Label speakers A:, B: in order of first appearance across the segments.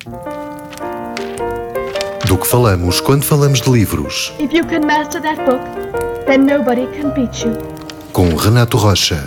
A: Do que falamos quando falamos de livros,
B: If you can master that book, then nobody can beat you.
A: com Renato Rocha.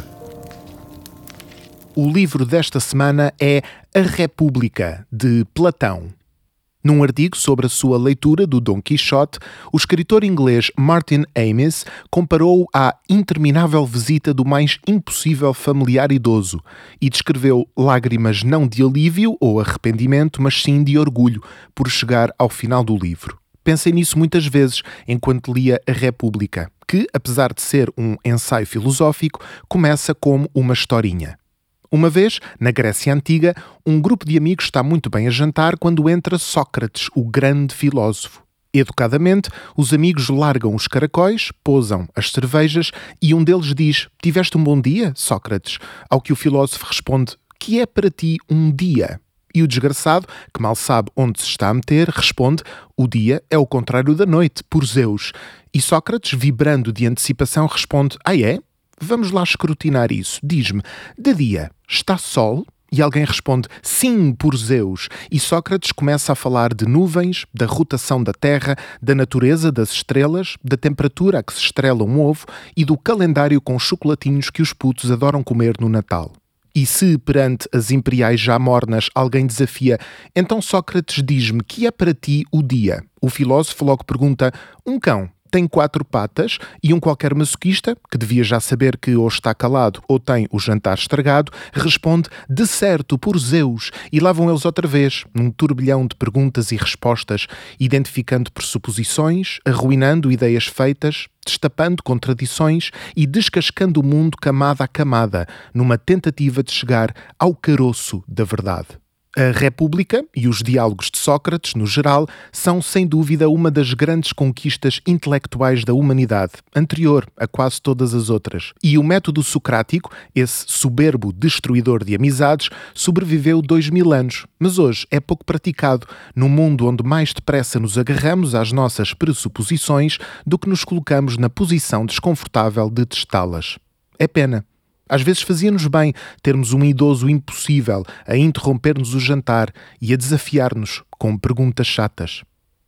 C: O livro desta semana é A República, de Platão. Num artigo sobre a sua leitura do Dom Quixote, o escritor inglês Martin Amis comparou-o à interminável visita do mais impossível familiar idoso e descreveu lágrimas não de alívio ou arrependimento, mas sim de orgulho por chegar ao final do livro. Pensei nisso muitas vezes enquanto lia A República, que, apesar de ser um ensaio filosófico, começa como uma historinha. Uma vez, na Grécia Antiga, um grupo de amigos está muito bem a jantar quando entra Sócrates, o grande filósofo. Educadamente, os amigos largam os caracóis, pousam as cervejas e um deles diz: "Tiveste um bom dia, Sócrates?" Ao que o filósofo responde: "Que é para ti um dia?" E o desgraçado, que mal sabe onde se está a meter, responde: "O dia é o contrário da noite, por Zeus." E Sócrates, vibrando de antecipação, responde: "Ah é? Vamos lá escrutinar isso. Diz-me, de dia está sol?" E alguém responde: "Sim, por Zeus." E Sócrates começa a falar de nuvens, da rotação da Terra, da natureza das estrelas, da temperatura a que se estrela um ovo e do calendário com chocolatinhos que os putos adoram comer no Natal. E se, perante as imperiais já mornas, alguém desafia: "Então, Sócrates, diz-me, que é para ti o dia?" O filósofo logo pergunta: "Um cão tem 4 patas e um qualquer masoquista, que devia já saber que ou está calado ou tem o jantar estragado, responde: de certo, por Zeus." E lá vão eles outra vez, num turbilhão de perguntas e respostas, identificando pressuposições, arruinando ideias feitas, destapando contradições e descascando o mundo camada a camada, numa tentativa de chegar ao caroço da verdade. A República e os diálogos de Sócrates, no geral, são sem dúvida uma das grandes conquistas intelectuais da humanidade, anterior a quase todas as outras. E o método socrático, esse soberbo destruidor de amizades, sobreviveu 2000 anos, mas hoje é pouco praticado, num mundo onde mais depressa nos agarramos às nossas pressuposições do que nos colocamos na posição desconfortável de testá-las. É pena. Às vezes fazia-nos bem termos um idoso impossível a interromper-nos o jantar e a desafiar-nos com perguntas chatas.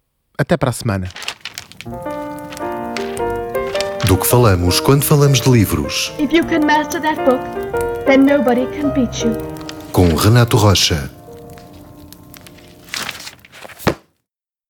C: Até para a semana.
A: Do que falamos quando falamos de livros,
B: If you can master that book, then nobody can beat you.
A: com Renato Rocha.